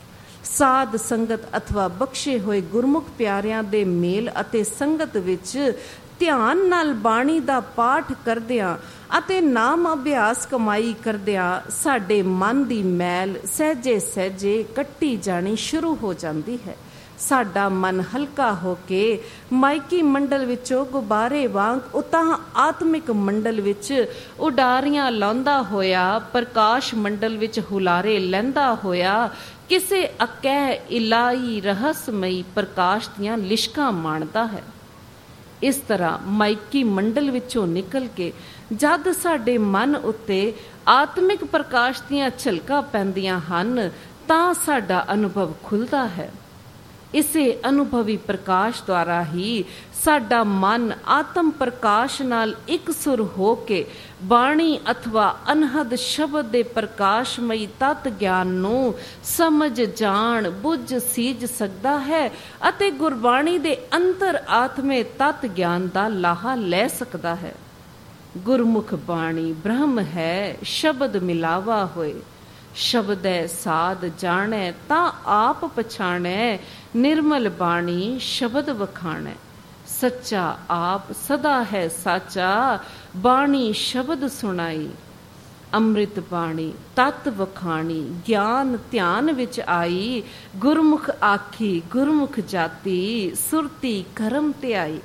ਸਾਧ ਸੰਗਤ ਅਥਵਾ ਬਖਸ਼ੇ ਹੋਏ ਗੁਰਮੁਖ ਪਿਆਰਿਆਂ ਦੇ ਮੇਲ ਅਤੇ ਸੰਗਤ ਵਿੱਚ ਧਿਆਨ ਨਾਲ ਬਾਣੀ ਦਾ ਪਾਠ ਕਰਦਿਆਂ ਅਤੇ ਨਾਮ ਅਭਿਆਸ ਕਮਾਈ ਕਰਦਿਆਂ ਸਾਡੇ ਮਨ ਦੀ ਮੈਲ ਸਹਿਜੇ ਸਹਿਜੇ ਕੱਟੀ ਜਾਣੀ ਸ਼ੁਰੂ ਹੋ ਜਾਂਦੀ ਹੈ। ਸਾਡਾ ਮਨ ਹਲਕਾ ਹੋ ਕੇ ਮਾਇਕੀ ਮੰਡਲ ਵਿੱਚੋਂ ਗੁਬਾਰੇ ਵਾਂਗ ਉਤਾਂਹ ਆਤਮਿਕ ਮੰਡਲ ਵਿੱਚ ਉਡਾਰੀਆਂ ਲਾਉਂਦਾ ਹੋਇਆ, ਪ੍ਰਕਾਸ਼ ਮੰਡਲ ਵਿੱਚ ਹੁਲਾਰੇ ਲੈਂਦਾ ਹੋਇਆ ਕਿਸੇ ਅਕਹਿ ਇਲਾਹੀ ਰਹੱਸਮਈ ਪ੍ਰਕਾਸ਼ ਦੀਆਂ ਲਿਸ਼ਕਾਂ ਮਾਣਦਾ ਹੈ। ਇਸ ਤਰ੍ਹਾਂ ਮਾਇਕੀ ਮੰਡਲ ਵਿੱਚੋਂ ਨਿਕਲ ਕੇ ਜਦ ਸਾਡੇ ਮਨ ਉੱਤੇ ਆਤਮਿਕ ਪ੍ਰਕਾਸ਼ ਦੀਆਂ ਝਲਕਾਂ ਪੈਂਦੀਆਂ ਹਨ ਤਾਂ ਸਾਡਾ ਅਨੁਭਵ ਖੁੱਲ੍ਹਦਾ ਹੈ। ਇਸੇ ਅਨੁਭਵੀ ਪ੍ਰਕਾਸ਼ ਦੁਆਰਾ ਹੀ ਸਾਡਾ ਮਨ ਆਤਮ ਪ੍ਰਕਾਸ਼ ਨਾਲ ਇਕਸੁਰ ਹੋ ਕੇ ਬਾਣੀ ਅਥਵਾ ਅਨਹਦ ਸ਼ਬਦ ਦੇ ਪ੍ਰਕਾਸ਼ਮਈ ਤਤ ਗਿਆਨ ਨੂੰ ਸਮਝ, ਜਾਣ, ਬੁੱਝ, ਸੀਜ ਸਕਦਾ ਹੈ ਅਤੇ ਗੁਰਬਾਣੀ ਦੇ ਅੰਤਰ ਆਤਮੇ ਤਤ ਗਿਆਨ ਦਾ ਲਾਹਾ ਲੈ ਸਕਦਾ ਹੈ। ਗੁਰਮੁਖ ਬਾਣੀ ਬ੍ਰਹਮ ਹੈ, ਸ਼ਬਦ ਮਿਲਾਵਾ ਹੋਏ। ਸ਼ਬਦੈ ਸਾਧ ਜਾਣੈ ਤਾਂ ਆਪ ਪਛਾਣੈ, ਨਿਰਮਲ ਬਾਣੀ ਸ਼ਬਦ ਵਖਾਣੈ। ਸੱਚਾ ਆਪ ਸਦਾ ਹੈ ਸਾਚਾ, ਬਾਣੀ ਸ਼ਬਦ ਸੁਣਾਈ। ਅੰਮ੍ਰਿਤ ਬਾਣੀ ਤਤ ਵਖਾਣੀ, ਗਿਆਨ ਧਿਆਨ ਵਿੱਚ ਆਈ। ਗੁਰਮੁਖ ਆਖੀ ਗੁਰਮੁਖ ਜਾਤੀ, ਸੁਰਤੀ ਕਰਮ ਧਿਆਈ।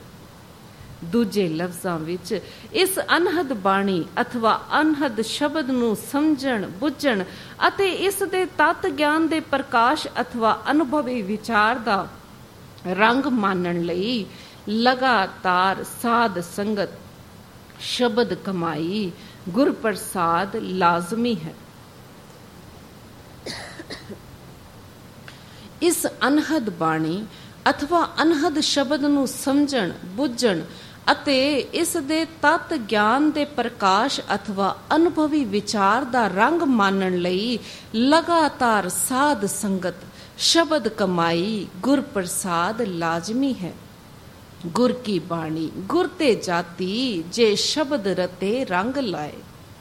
ਦੂਜੇ ਲਫ਼ਜ਼ਾਂ ਵਿੱਚ ਇਸ ਅਨਹਦ ਬਾਣੀ ਅਥਵਾ ਅਨਹਦ ਸ਼ਬਦ ਨੂੰ ਸਮਝਣ, ਬੁੱਝਣ ਅਤੇ ਇਸ ਦੇ ਤਤ ਗਿਆਨ ਦੇ ਪ੍ਰਕਾਸ਼ ਅਥਵਾ ਅਨੁਭਵੀ ਵਿਚਾਰ ਦਾ ਰੰਗ ਮਾਨਣ ਲਈ ਲਗਾਤਾਰ ਸਾਧ ਸੰਗਤ, ਸ਼ਬਦ ਕਮਾਈ, ਗੁਰ ਪ੍ਰਸਾਦ ਲਾਜ਼ਮੀ ਹੈ। ਇਸ ਅਨਹਦ ਬਾਣੀ ਅਥਵਾ ਅਨਹਦ ਸ਼ਬਦ ਨੂੰ ਸਮਝਣ, ਬੁੱਝਣ ਅਤੇ ਇਸ ਦੇ ਤਤ ਗਿਆਨ ਦੇ ਪ੍ਰਕਾਸ਼ ਅਥਵਾ ਅਨੁਭਵੀ ਵਿਚਾਰ ਦਾ ਰੰਗ ਮਾਨਣ ਲਈ ਲਗਾਤਾਰ ਸਾਧ ਸੰਗਤ, ਸ਼ਬਦ ਕਮਾਈ, ਗੁਰ ਪ੍ਰਸਾਦ ਲਾਜ਼ਮੀ ਹੈ। ਗੁਰ ਕੀ ਬਾਣੀ ਗੁਰ ਤੇ ਜਾਤੀ, ਜੇ ਸ਼ਬਦ ਰਤੇ ਰੰਗ ਲਾਏ।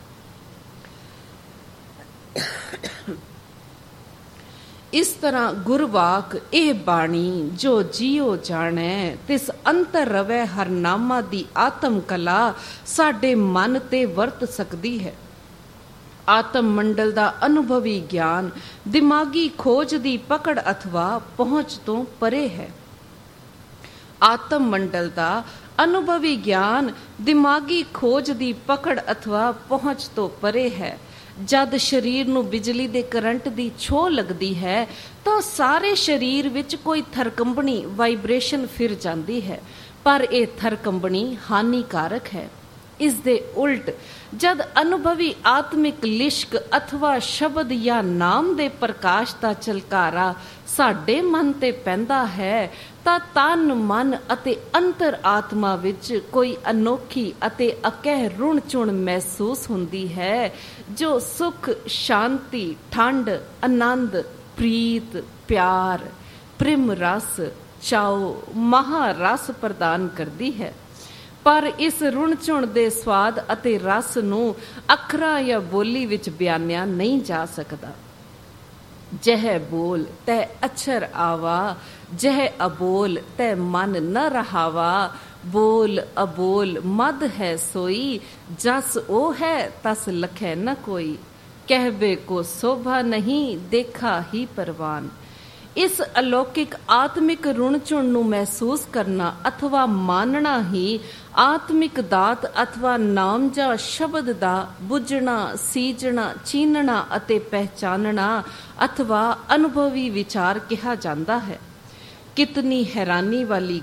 ਇਸ ਤਰ੍ਹਾਂ ਗੁਰਵਾਕ ਇਹ ਬਾਣੀ ਜੋ ਜੀਉ ਜਾਣੈ, ਤਿਸ ਅੰਤਰ ਰਵੈ ਹਰ ਨਾਮਾ ਦੀ ਆਤਮ ਕਲਾ ਸਾਡੇ ਮਨ ਤੇ ਵਰਤ ਸਕਦੀ ਹੈ। ਆਤਮ ਮੰਡਲ ਦਾ ਅਨੁਭਵੀ ਗਿਆਨ ਦਿਮਾਗੀ ਖੋਜ ਦੀ ਪਕੜ ਅਥਵਾ ਪਹੁੰਚ ਤੋਂ ਪਰੇ ਹੈ। ਆਤਮ ਮੰਡਲ ਦਾ ਅਨੁਭਵੀ ਗਿਆਨ ਦਿਮਾਗੀ ਖੋਜ ਦੀ ਪਕੜ ਅਥਵਾ ਪਹੁੰਚ ਤੋਂ ਪਰੇ ਹੈ। ਜਦ ਸਰੀਰ ਨੂੰ ਬਿਜਲੀ ਦੇ ਕਰੰਟ ਦੀ ਛੋਹ ਲੱਗਦੀ ਹੈ ਤਾਂ ਸਾਰੇ ਸਰੀਰ ਵਿੱਚ ਕੋਈ ਥਰਕੰਬਣੀ ਵਾਈਬ੍ਰੇਸ਼ਨ ਫਿਰ ਜਾਂਦੀ ਹੈ, ਪਰ ਇਹ ਥਰਕੰਬਣੀ ਹਾਨੀਕਾਰਕ ਹੈ। ਇਸ ਦੇ ਉਲਟ ਜਦ ਅਨੁਭਵੀ ਆਤਮਿਕ ਲਿਸ਼ਕ ਅਥਵਾ ਸ਼ਬਦ ਜਾਂ ਨਾਮ ਦੇ ਪ੍ਰਕਾਸ਼ ਦਾ ਝਲਕਾਰਾ ਸਾਡੇ ਮਨ ਤੇ ਪੈਂਦਾ ਹੈ ਤਾਂ ਤਨ, ਮਨ ਅਤੇ ਅੰਤਰ ਆਤਮਾ ਵਿੱਚ ਕੋਈ ਅਨੋਖੀ ਅਤੇ ਅਕਹਿ ਰੁਣ ਚੁਣ ਮਹਿਸੂਸ ਹੁੰਦੀ ਹੈ, ਜੋ ਸੁਖ, ਸ਼ਾਂਤੀ, ਠੰਡ, ਆਨੰਦ, ਪ੍ਰੀਤ, ਪਿਆਰ, ਪ੍ਰੇਮ ਰਸ, ਚਾਉ, ਮਹਾਰਸ ਪ੍ਰਦਾਨ ਕਰਦੀ ਹੈ। ਪਰ ਇਸ ਰੁਣ ਚੁਣ ਦੇ ਸਵਾਦ ਅਤੇ ਰਸ ਨੂੰ ਅੱਖਰਾਂ ਜਾਂ ਬੋਲੀ ਵਿੱਚ ਬਿਆਨਿਆ ਨਹੀਂ ਜਾ ਸਕਦਾ। ਜਹ ਬੋਲ ਤੈ ਅਛਰ ਆਵਾ, ਜਹ ਅਬੋਲ ਤੈ ਮਨ ਨ ਰਹਾਵਾ। ਬੋਲ ਅਬੋਲ ਮਦ ਹੈ ਸੋਈ, ਜਸ ਉਹ ਹੈ ਤਸ ਲਖੈ ਨ ਕੋਈ। ਕਹਿਵੇ ਕੋ ਸੋਭਾ ਨਹੀਂ, ਦੇਖਾ ਹੀ ਪਰਵਾਨ। ਇਸ ਅਲੌਕਿਕ ਆਤਮਿਕ ਰੁਣ ਚੁਣ ਨੂੰ ਮਹਿਸੂਸ ਕਰਨਾ ਅਥਵਾ ਮਾਨਣਾ ਹੀ ਆਤਮਿਕ ਦਾਤ ਅਥਵਾ ਨਾਮ ਜਾਂ ਸ਼ਬਦ ਦਾ ਬੁੱਝਣਾ, ਸੀਜਣਾ, ਚੀਨਣਾ ਅਤੇ ਪਹਿਚਾਨਣਾ ਅਥਵਾ ਅਨੁਭਵੀ ਵਿਚਾਰ ਕਿਹਾ ਜਾਂਦਾ ਹੈ। ਕਿਤਨੀ ਹੈਰਾਨੀ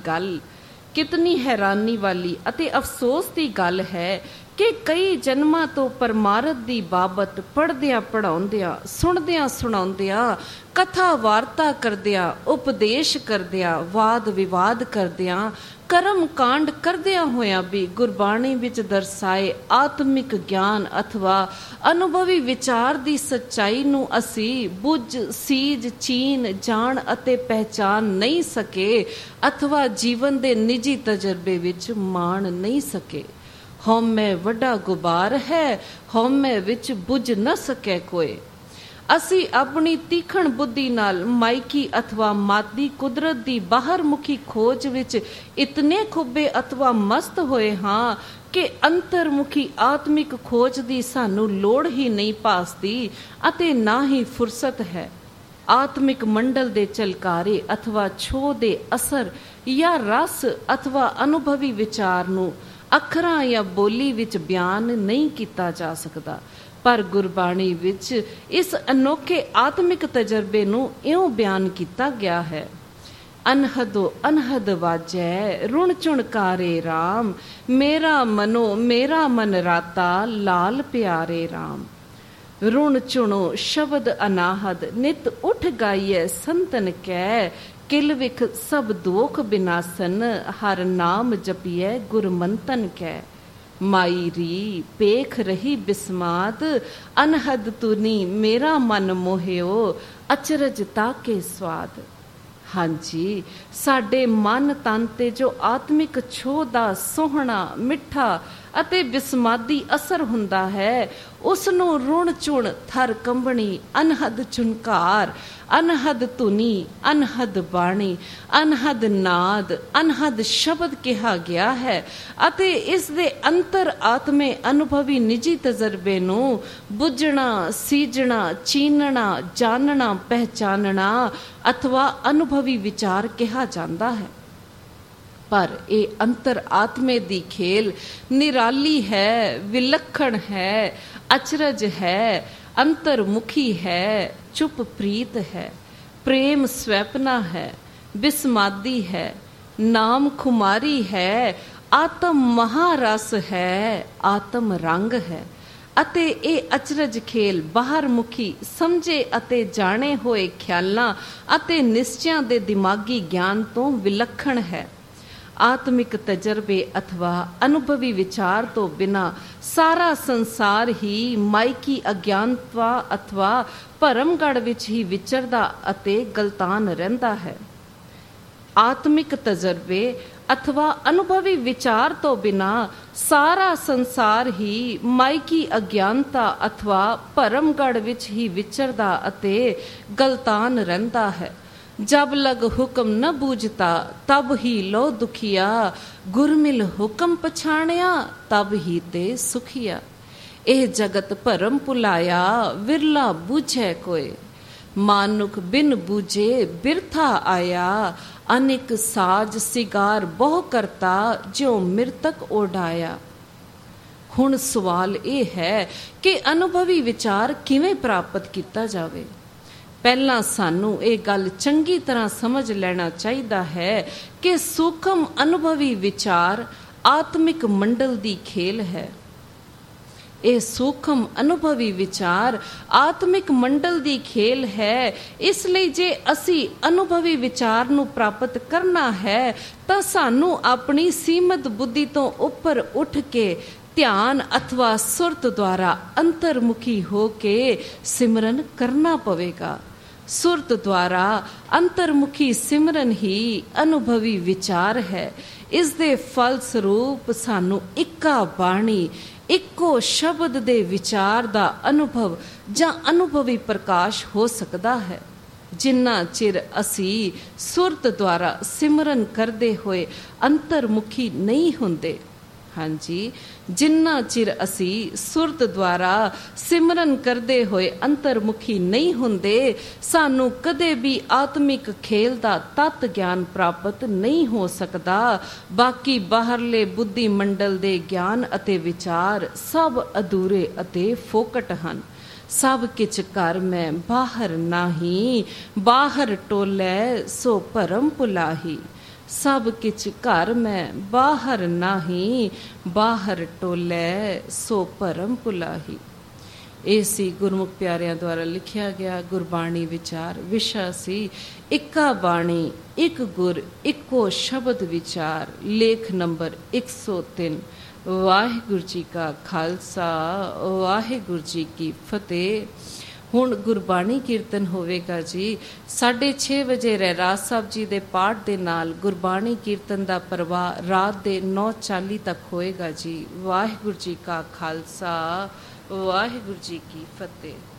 ਵਾਲੀ ਅਤੇ ਅਫਸੋਸ ਦੀ ਗੱਲ ਹੈ ਕਿ ਕਈ ਜਨਮਾਂ ਤੋਂ ਪਰਮਾਰਥ ਦੀ ਬਾਬਤ ਪੜ੍ਹਦਿਆਂ ਪੜ੍ਹਾਉਂਦਿਆਂ, ਸੁਣਦਿਆਂ ਸੁਣਾਉਂਦਿਆਂ, ਕਥਾ ਵਾਰਤਾ ਕਰਦਿਆਂ, ਉਪਦੇਸ਼ ਕਰਦਿਆਂ, ਵਾਦ ਵਿਵਾਦ ਕਰਦਿਆਂ, ਕਰਮ ਕਾਂਡ ਕਰਦਿਆਂ ਹੋਇਆਂ ਵੀ ਗੁਰਬਾਣੀ ਵਿੱਚ ਦਰਸਾਏ ਆਤਮਿਕ ਗਿਆਨ ਅਥਵਾ ਅਨੁਭਵੀ ਵਿਚਾਰ ਦੀ ਸੱਚਾਈ ਨੂੰ ਅਸੀਂ ਬੁੱਝ, ਸੀਜ, ਚੀਨ, ਜਾਣ ਅਤੇ ਪਹਿਚਾਨ ਨਹੀਂ ਸਕੇ ਅਥਵਾ ਜੀਵਨ ਦੇ ਨਿੱਜੀ ਤਜਰਬੇ ਵਿੱਚ ਮਾਣ ਨਹੀਂ ਸਕੇ। ਹਉਮੈ ਵੱਡਾ ਗੁਬਾਰ ਹੈ, ਹਉਮੈ ਵਿੱਚ ਬੁੱਝ ਨਾ ਸਕੈ ਕੋਏ। ਅਸੀਂ ਆਪਣੀ ਤੀਖਣ ਬੁੱਧੀ ਨਾਲ ਮਾਇਕੀ ਅਥਵਾ ਮਾਦੀ ਕੁਦਰਤ ਦੀ ਬਾਹਰਮੁਖੀ ਖੋਜ ਵਿੱਚ ਇਤਨੇ ਖੁੱਬੇ ਅਥਵਾ ਮਸਤ ਹੋਏ ਹਾਂ ਕਿ ਅੰਤਰਮੁਖੀ ਆਤਮਿਕ ਖੋਜ ਦੀ ਸਾਨੂੰ ਲੋੜ ਹੀ ਨਹੀਂ ਭਾਸਦੀ ਅਤੇ ਨਾ ਹੀ ਫੁਰਸਤ ਹੈ। ਆਤਮਿਕ ਮੰਡਲ ਦੇ ਝਲਕਾਰੇ ਅਥਵਾ ਛੋਹ ਦੇ ਅਸਰ ਜਾਂ ਰਸ ਅਥਵਾ ਅਨੁਭਵੀ ਵਿਚਾਰ ਨੂੰ ਅੱਖਰਾਂ ਜਾਂ ਬੋਲੀ ਵਿੱਚ ਬਿਆਨ ਨਹੀਂ ਕੀਤਾ ਜਾ ਸਕਦਾ, ਪਰ ਗੁਰਬਾਣੀ ਵਿੱਚ ਇਸ ਅਨੋਖੇ ਆਤਮਿਕ ਤਜਰਬੇ ਨੂੰ ਇਉਂ ਬਿਆਨ ਕੀਤਾ ਗਿਆ ਹੈ। ਅਨਹਦੋ ਅਨਹਦ ਵਾਜੈ ਰੁਣ ਚੁਣਕਾਰੇ ਰਾਮ, ਮੇਰਾ ਮਨ ਰਾਤਾ ਲਾਲ ਪਿਆਰੇ ਰਾਮ। ਰੁਣ ਚੁਣੋ ਸ਼ਬਦ ਅਨਾਹਦ, ਨਿਤ ਉੱਠ ਗਾਈਐ ਸੰਤਨ ਕੈ। ਕਿਲ ਵਿਖ ਸਭ ਦੋਖ ਬਿਨਾਸਨ, ਹਰ ਨਾਮ ਜਪੀਐ ਗੁਰਮੰਤਨ ਕੈ। ਮਾਈ ਰੀ ਪੇਖ ਰਹੀ ਬਿਸਮਾਤ, ਅਨਹਦ ਤੁਨੀ ਮੇਰਾ ਮਨ ਮੋਹਿਓ। ਅਚਰਜ ਤਾਕੇ ਸਵਾਦ। ਹਾਂਜੀ, ਸਾਡੇ ਮਨ ਤਨ ਤੇ ਜੋ ਆਤਮਿਕ ਛੋਹ ਦਾ ਸੋਹਣਾ, ਮਿੱਠਾ ਅਤੇ ਬਿਸਮਾਦੀ ਅਸਰ ਹੁੰਦਾ ਹੈ, ਉਸ ਨੂੰ ਰੁਣ ਚੁਣ, ਥਰ ਕੰਬਣੀ, ਅਨਹਦ ਝੁਨਕਾਰ, ਅਨਹਦ ਧੁਨੀ, ਅਨਹਦ ਬਾਣੀ, ਅਨਹਦ ਨਾਦ, ਅਨਹਦ ਸ਼ਬਦ ਕਿਹਾ ਗਿਆ ਹੈ ਅਤੇ ਇਸ ਦੇ ਅੰਤਰ ਆਤਮੇ ਅਨੁਭਵੀ ਨਿੱਜੀ ਤਜਰਬੇ ਨੂੰ ਬੁੱਝਣਾ, ਸੀਜਣਾ, ਚੀਨਣਾ, ਜਾਣਨਾ, ਪਹਿਚਾਨਣਾ ਅਥਵਾ ਅਨੁਭਵੀ ਵਿਚਾਰ ਕਿਹਾ ਜਾਂਦਾ ਹੈ। ਪਰ ਇਹ ਅੰਤਰ ਆਤਮੇ ਦੀ ਖੇਲ ਨਿਰਾਲੀ ਹੈ, ਵਿਲੱਖਣ ਹੈ, ਅਚਰਜ ਹੈ, ਅੰਤਰਮੁਖੀ ਹੈ, ਚੁੱਪ ਪ੍ਰੀਤ ਹੈ, ਪ੍ਰੇਮ ਸਵੈਪਨਾ ਹੈ, ਬਿਸਮਾਦੀ ਹੈ, ਨਾਮ ਖੁਮਾਰੀ ਹੈ, ਆਤਮ ਮਹਾਰਸ ਹੈ, ਆਤਮ ਰੰਗ ਹੈ ਅਤੇ ਇਹ ਅਚਰਜ ਖੇਲ ਬਾਹਰਮੁਖੀ ਸਮਝੇ ਅਤੇ ਜਾਣੇ ਹੋਏ ਖਿਆਲਾਂ ਅਤੇ ਨਿਸ਼ਚਿਆਂ ਦੇ ਦਿਮਾਗੀ ਗਿਆਨ ਤੋਂ ਵਿਲੱਖਣ ਹੈ। ਆਤਮਿਕ ਤਜਰਬੇ ਅਥਵਾ ਅਨੁਭਵੀ ਵਿਚਾਰ ਤੋਂ ਬਿਨਾਂ ਸਾਰਾ ਸੰਸਾਰ ਹੀ ਮਾਇਕੀ ਅਗਿਆਨਤਾ ਅਥਵਾ ਭਰਮਗੜ ਵਿੱਚ ਹੀ ਵਿਚਰਦਾ ਅਤੇ ਗਲਤਾਨ ਰਹਿੰਦਾ ਹੈ। ਆਤਮਿਕ ਤਜਰਬੇ ਅਥਵਾ ਅਨੁਭਵੀ ਵਿਚਾਰ ਤੋਂ ਬਿਨਾਂ ਸਾਰਾ ਸੰਸਾਰ ਹੀ ਮਾਇਕੀ ਅਗਿਆਨਤਾ ਅਥਵਾ ਭਰਮਗੜ ਵਿੱਚ ਹੀ ਵਿਚਰਦਾ ਅਤੇ ਗਲਤਾਨ ਰਹਿੰਦਾ ਹੈ। जब लग हुक्म न बूझता तब ही लो दुखिया, गुरमिल हुक्म पछाणिया तब ही ते सुखिया। एह जगत भरम भुलाया विरला बूझे कोय, मानुख बिन बूझे बिरथा आया। अनेक साज सिगार बहु करता जो मृतक ओढ़ाया। हुण सवाल ਇਹ ਹੈ ਕਿ ਅਨੁਭਵੀ ਵਿਚਾਰ ਕਿਵੇਂ ਪ੍ਰਾਪਤ ਕੀਤਾ ਜਾਵੇ। ਪਹਿਲਾਂ ਸਾਨੂੰ ਇਹ ਗੱਲ ਚੰਗੀ ਤਰ੍ਹਾਂ ਸਮਝ ਲੈਣਾ ਚਾਹੀਦਾ ਹੈ ਕਿ ਸੂਖਮ ਅਨੁਭਵੀ ਵਿਚਾਰ ਆਤਮਿਕ ਮੰਡਲ ਦੀ ਖੇਲ ਹੈ। ਇਹ ਸੂਖਮ ਅਨੁਭਵੀ ਵਿਚਾਰ ਆਤਮਿਕ ਮੰਡਲ ਦੀ ਖੇਲ ਹੈ। ਇਸ ਲਈ ਜੇ ਅਸੀਂ ਅਨੁਭਵੀ ਵਿਚਾਰ ਨੂੰ ਪ੍ਰਾਪਤ ਕਰਨਾ ਹੈ ਤਾਂ ਸਾਨੂੰ ਆਪਣੀ ਸੀਮਤ ਬੁੱਧੀ ਤੋਂ ਉੱਪਰ ਉੱਠ ਕੇ ਧਿਆਨ ਅਥਵਾ ਸੁਰਤ ਦੁਆਰਾ ਅੰਤਰਮੁਖੀ ਹੋ ਕੇ ਸਿਮਰਨ ਕਰਨਾ ਪਵੇਗਾ। ਸੁਰਤ ਦੁਆਰਾ ਅੰਤਰਮੁਖੀ ਸਿਮਰਨ ਹੀ ਅਨੁਭਵੀ ਵਿਚਾਰ ਹੈ। ਇਸ ਦੇ ਫਲ ਸਰੂਪ ਸਾਨੂੰ ਇੱਕਾ ਬਾਣੀ, ਇੱਕੋ ਸ਼ਬਦ ਦੇ ਵਿਚਾਰ ਦਾ ਅਨੁਭਵ ਜਾਂ ਅਨੁਭਵੀ ਪ੍ਰਕਾਸ਼ ਹੋ ਸਕਦਾ ਹੈ। ਜਿੰਨਾ ਚਿਰ ਅਸੀਂ ਸੁਰਤ ਦੁਆਰਾ ਸਿਮਰਨ ਕਰਦੇ ਹੋਏ ਅੰਤਰਮੁਖੀ ਨਹੀਂ ਹੁੰਦੇ, ਹਾਂਜੀ, ਜਿੰਨਾ ਚਿਰ ਅਸੀਂ ਸੁਰਤ ਦੁਆਰਾ ਸਿਮਰਨ ਕਰਦੇ ਹੋਏ ਅੰਤਰਮੁਖੀ ਨਹੀਂ ਹੁੰਦੇ, ਸਾਨੂੰ ਕਦੇ ਵੀ ਆਤਮਿਕ ਖੇਲ ਦਾ ਤਤ ਗਿਆਨ ਪ੍ਰਾਪਤ ਨਹੀਂ ਹੋ ਸਕਦਾ। ਬਾਕੀ ਬਾਹਰਲੇ ਬੁੱਧੀ ਮੰਡਲ ਦੇ ਗਿਆਨ ਅਤੇ ਵਿਚਾਰ ਸਭ ਅਧੂਰੇ ਅਤੇ ਫੋਕਟ ਹਨ। ਸਭ ਕਿਛ ਘਰ ਮੈਂ ਬਾਹਰ ਨਾਹੀ, ਬਾਹਰ ਟੋਲੇ ਸੋ ਭਰਮ ਭੁਲਾਹੀ। ਸਭ ਕਿਛ ਘਰ ਮੈਂ ਬਾਹਰ ਨਾਹੀ, ਬਾਹਰ ਟੋਲੇ ਸੋ ਭਰਮ ਭੁਲਾਹੀ। ਇਹ ਸੀ ਗੁਰਮੁਖ ਪਿਆਰਿਆਂ ਦੁਆਰਾ ਲਿਖਿਆ ਗਿਆ ਗੁਰਬਾਣੀ ਵਿਚਾਰ। ਵਿਸ਼ਾ ਸੀ ਇੱਕਾ ਬਾਣੀ, ਇੱਕ ਗੁਰ, ਇੱਕੋ ਸ਼ਬਦ ਵਿਚਾਰ। ਲੇਖ ਨੰਬਰ 103। ਵਾਹਿਗੁਰੂ ਜੀ ਕਾ ਖਾਲਸਾ, ਵਾਹਿਗੁਰੂ ਜੀ ਕੀ ਫਤਿਹ। ਹੁਣ ਗੁਰਬਾਣੀ ਕੀਰਤਨ ਹੋਵੇਗਾ ਜੀ 6:30 ਵਜੇ ਰਹਿਰਾਸ ਸਾਹਿਬ ਜੀ ਦੇ ਪਾਠ ਦੇ ਨਾਲ ਗੁਰਬਾਣੀ ਕੀਰਤਨ ਦਾ ਪ੍ਰਵਾਹ ਰਾਤ ਦੇ 9:40 ਤੱਕ ਹੋਏਗਾ ਜੀ। ਵਾਹਿਗੁਰੂ ਜੀ ਕਾ ਖਾਲਸਾ, ਵਾਹਿਗੁਰੂ ਜੀ ਕੀ ਫਤਿਹ।